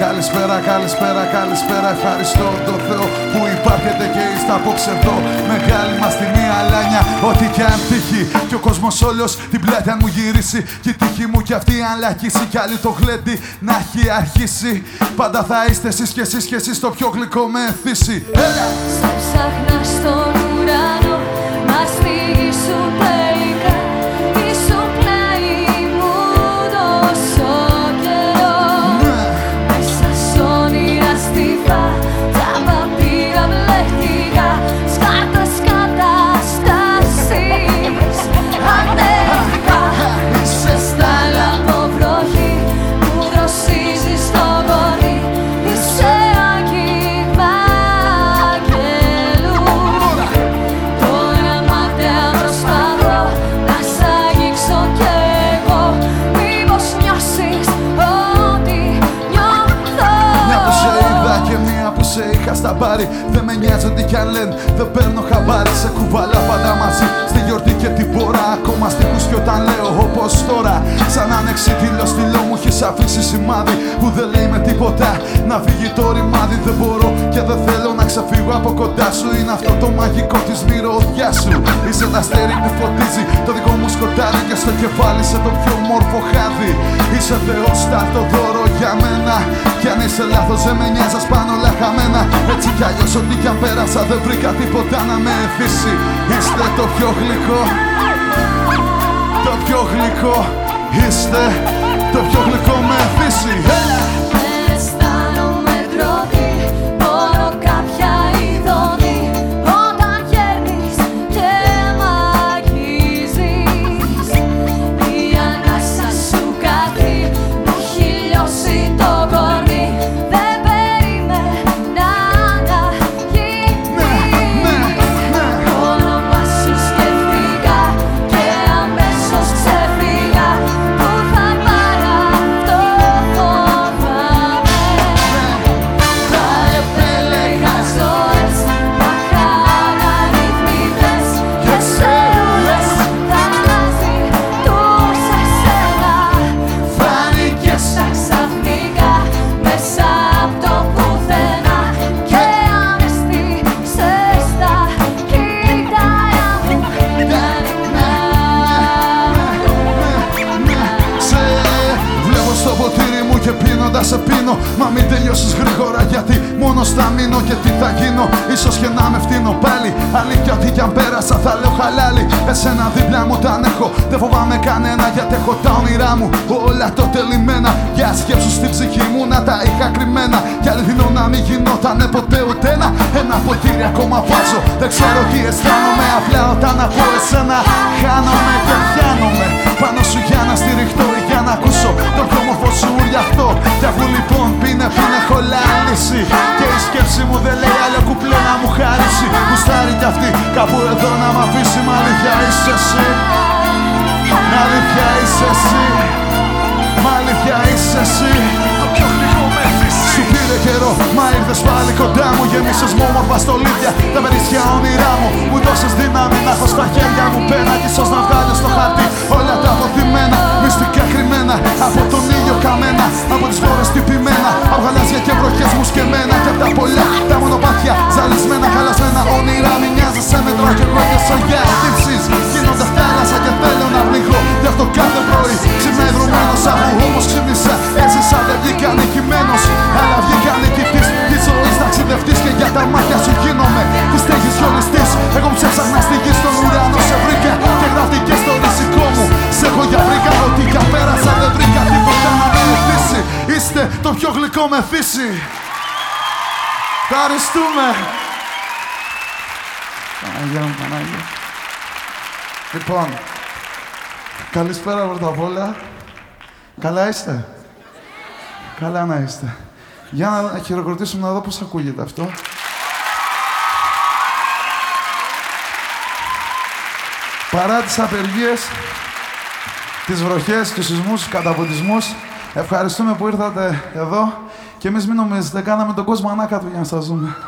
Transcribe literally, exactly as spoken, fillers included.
Καλησπέρα, καλησπέρα, καλησπέρα. Ευχαριστώ το Θεό που υπάρχετε και είστε απόψε εδώ. Μεγάλη μας τιμή, αλάνια, ό,τι κι αν τύχει. Και ο κόσμος όλος την πλάτη αν μου γυρίσει. Και η τύχη μου κι αυτή αν λακίσει. Κι άλλη το γλέντι να έχει αρχίσει. Πάντα θα είστε εσείς κι εσείς κι εσείς το πιο γλυκό με εθίση. Έλα! Σε ψάχνα στον ουρανό, μα στη γη σου τελικά. Ήσουν πλάι μου τόσο καιρό. Ναι. Μέσα σ' όνειρα στιβά, τα βαμπύρα μπλεχτικά. Σκάρτες καταστάσεις ανέβηκα. Είσαι στα λαμποβροχή που δροσίζει στο γονί. Είσαι άγγιγμα αγγέλου. Τώρα μάταια προσπαθώ να σ' αγγίξω κι εγώ. Μήπως νιώσεις ό,τι νιώθω. Μια που σε είδα και μία που σε είχα στα μπάρι. Δεν με νοιάζει ό,τι κι αν λένε, δεν παίρνω χαμπάρι. Σε κουβαλά πάντα μαζί, στη γιορτή και την πορά. Ακόμα στίχους κι όταν λέω όπως τώρα. Σαν ανεξίτηλο στυλό μου έχεις αφήσει σημάδι που δεν λέει με τίποτα. Να φύγει το ρημάδι, δεν μπορώ και δεν θέλω να ξεφύγω από κοντά σου. Είναι αυτό το μαγικό της μυρωδιάς σου. Είσαι ένα αστέρι που φωτίζει το δικό μου σκοτάδι. Και στο κεφάλι σε το πιο μόρφο χάδι. Είσαι Θεός, το δώρο για μένα. Κι αν είσαι λάθος δεν με νοιάζει, ας πάνε όλα χαμένα. Έτσι κι αλλιώς ό,τι κι αν πέρασα δεν βρήκα τίποτα να με εθίσει. Είστε το πιο γλυκό, το πιο γλυκό. Είστε το πιο γλυκό με εθίσει. Δεν αισθάνομαι ντροπή, πόνο κάποια ειδονή. Όταν γέρνεις και μ' αγγίζεις, η ανάσα σου κάτι μου έχει λιώσει το κορμί. Δεν περίμενα να γίνεις. Το όνομα σου σκέφτηκα και αμέσως ξέφυγα. Πού θα πάρω αυτό φοβάμαι. Θα επέλεγα ζωές μακραναρρυθμίτες και σε όλες θα ζητούσα εσένα. Φάνηκες σαν ξαφνικά μέσα απ' το πουθενά και αναισθήσες τα κύτταρα μου να Σε βλέπω στο ποτήρι μου και πίνοντας σε πίνω. Μα μην τελειώσεις γρήγορα γιατί μόνος θα μείνω. Και τι θα γίνω, ίσως και να με φτύνω πάλι. Αλήθεια ότι κι αν πέρασα θα λέω χαλάλι. Εσένα δίπλα μου όταν έχω, δεν φοβάμαι κανένα. Γιατί έχω τα όνειρά μου όλα το τελειμμένα. Για σκέψου στην ψυχή μου να τα είχα κρυμμένα. Κι αληθινό να μην γινότανε ποτέ ούτε ένα. Ένα ποτήρι ακόμα βάζω, δεν ξέρω τι αισθάνομαι. Απλά όταν ακούω εσένα χάνομαι και πιάνομαι πάνω σου για να στηριχτώ ή για να ακούσω το πιο μορφό σου ουριαχτό. Κι αφού λοιπόν πίνε πίνε χωλά λύση. Και η σκέψη μου δεν λέει άλλο κουπλέ να μου χαρίσει. Γουστάρει κι αυτή κάπου εδώ να μ' αφήσει. Μ' αλήθεια είσαι εσύ, μ' αλήθεια είσαι εσύ, μ' αλήθεια είσαι εσύ. Το πιο γλυκό με εθίση. Σου πήρε καιρό, μα ήρθες πάλι κοντά μου. Γεμίσες μου όμορφα στολίδια τα περίσσια όνειρά μου. Μου δώσες δύναμη να έχω στα χέρια μου πένα. Κι ίσως να βγάλω στο χαρτί όλα τα αποθυμένα. Μυστικά κρυμμένα από τον ήλιο καμένα. Από τις βόρες τυπημένα, από γαλάζια και βροχές μου σκεμμένα. Και απ' τα πολλά τα μονοπάτια ζαλισμένα. Χαλασμένα όνειρα μην μοιάζεις σε μέτρα και κρόκες σογιά. Τύψεις γίνονται θάλασσα και θέλω να πνιγώ. Γι' αυτό κάθε πρωί ξημεδρωμένος αφού όμως ξύπνησα. Έζησα δεν βγήκα νικημένος, αλλά βγήκα νικητής της ζωής ταξιδευτής. Και για τα μάτια σου γίνομαι της στέγης χιονιστής. Εγώ ψεύσαχνα στη γη στον ουρανό σε βρήκα. Και γράφτηκε στο ρησικό μου σε έχω για βρήκα. Ότι κι αν πέρασα δεν βρήκα τίποτα να με εθίσει. Είστε το πιο γλυκό με εθίσει. Ευχαριστούμε. Παναγία μου, Παναγία. Λοιπόν, καλησπέρα πρώτα απ' όλα. Καλά είστε? Καλά να είστε. Για να χειροκροτήσουμε να δω πώς ακούγεται αυτό. Παρά τις απεργίες, τις βροχές, τους σεισμούς, τους καταποντισμούς, ευχαριστούμε που ήρθατε εδώ και εμείς μην νομίζετε, κάναμε τον κόσμο ανάκατο για να σας δούμε.